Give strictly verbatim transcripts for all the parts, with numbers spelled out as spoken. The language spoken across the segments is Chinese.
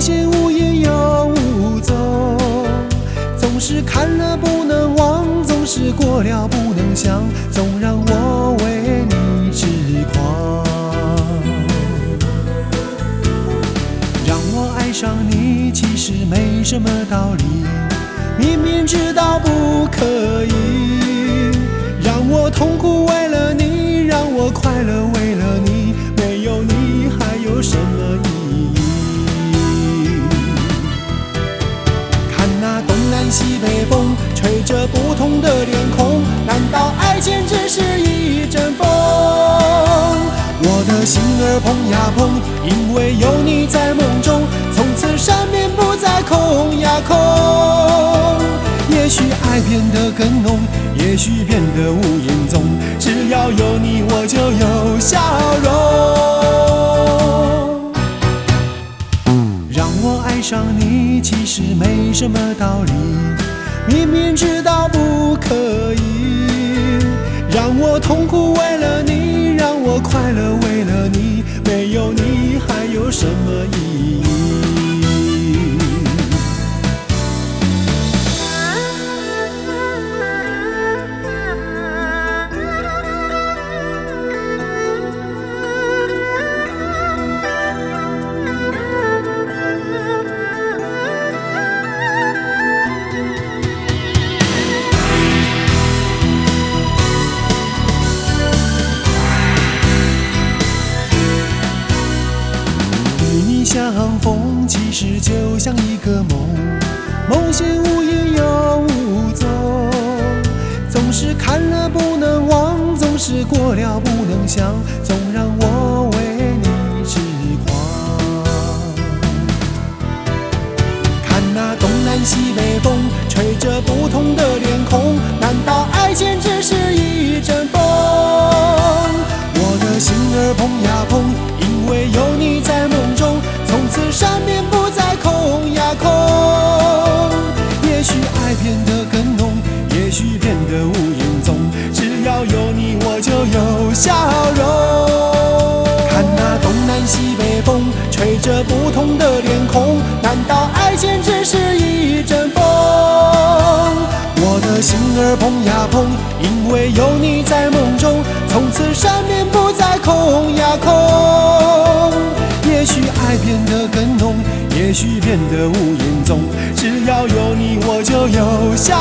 醒无影又无踪，总是看了不能忘，总是过了不能想，总让我为你痴狂。让我爱上你其实没什么道理，明明知道不可以，让我痛苦为了你，让我快乐为了你，没有你还有什么意义？看那东南西北风，吹着不同的脸孔，难道爱情只是一阵风？我的心儿碰呀碰，因为有你在梦中，从此山面不再空呀空。也许爱变得更浓，也许变得无影踪，只要有你我就有笑容。让我爱上你其实没什么道理，明明知道不可以，让我痛苦为了你，让我快乐为了你，没有你还有什么意义？相逢其实就像一个梦，梦醒无影又无踪，总是看了不能忘，总是过了不能想，总让我为你痴狂。看那东南西北风，吹着不同的脸孔，难道爱情只是一阵风？我的心儿碰呀碰，因为有你在梦中，从此山面不再空呀空。也许爱变得更浓，也许变得无影踪，只要有你我就有笑容。看那东南西北风，吹着不同的脸孔，难道爱情只是一阵风？我的心儿碰呀碰，因为有你在梦中，从此山面不再空呀空。也许爱变得更浓，也许变得无影踪，只要有你我就有笑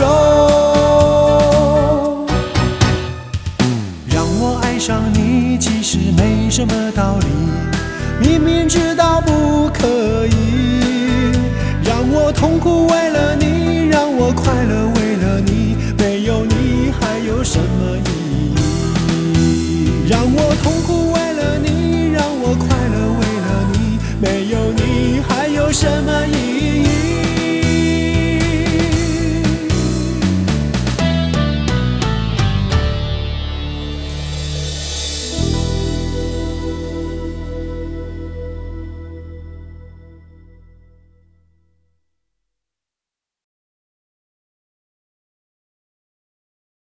容。让我爱上你其实没什么道理，明明知道不可以，让我痛苦为了你，让我快乐为了你，没有你还有什么意义？让我痛苦为了你，让我快乐为了你，没有你还有什么